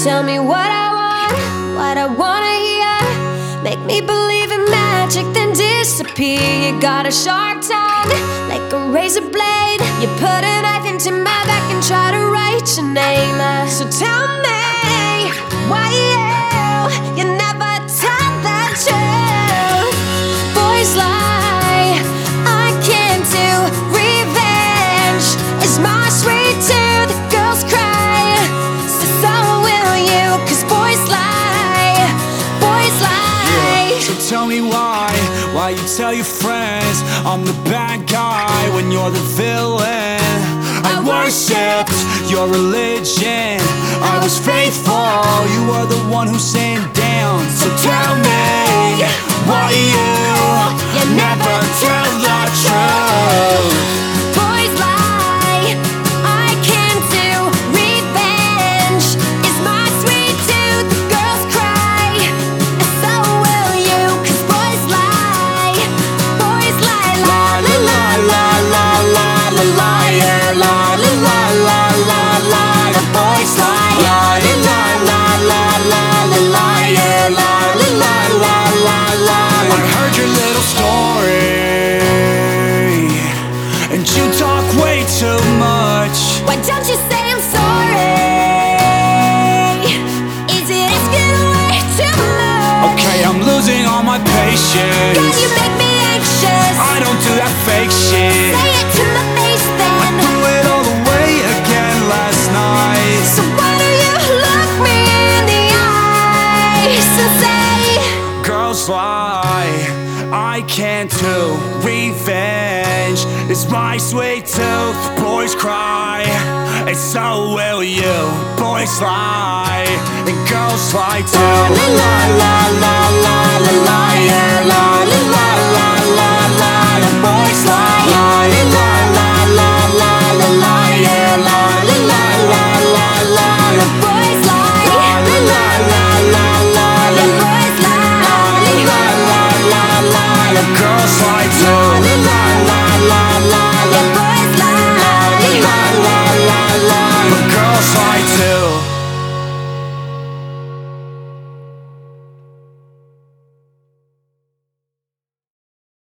Tell me what I wanna hear. Make me believe in magic, then disappear. You got a sharp tongue, like a razor blade. You put a knife into my back and try to write your name. So tell me why you never tell the truth. Boys lie, I can't do. Revenge is my sweet tooth. Girls cry, so will you. 'Cause boys lie, boys lie. So tell me why you tell your friends I'm the bad guy when you're the villain. I worshipped your religion, I was faithful, you were the one who sent him down. So tell me why you never tell the truth. Boys lie, I can't do. Revenge is my sweet tooth. Girls cry, and so will you. 'Cause boys lie, la la la la la la la liar, la la la la la la. The boys lie, la la la la la la liar, la la la la la la. I heard your little story, and you talk way too much. Why don't you say I'm sorry? Is it asking way too much? Okay, I'm losing all my patience. God, you make me anxious. I don't do that fake shit. Say it to my face then. I blew it all away again last night. So why do you look me in the eyes and say, Girls lie, I can't do. Revenge is my sweet tooth. Boys cry, and so will you. Boys lie, and girls lie too. la la la la la la liar, la la la la la la. The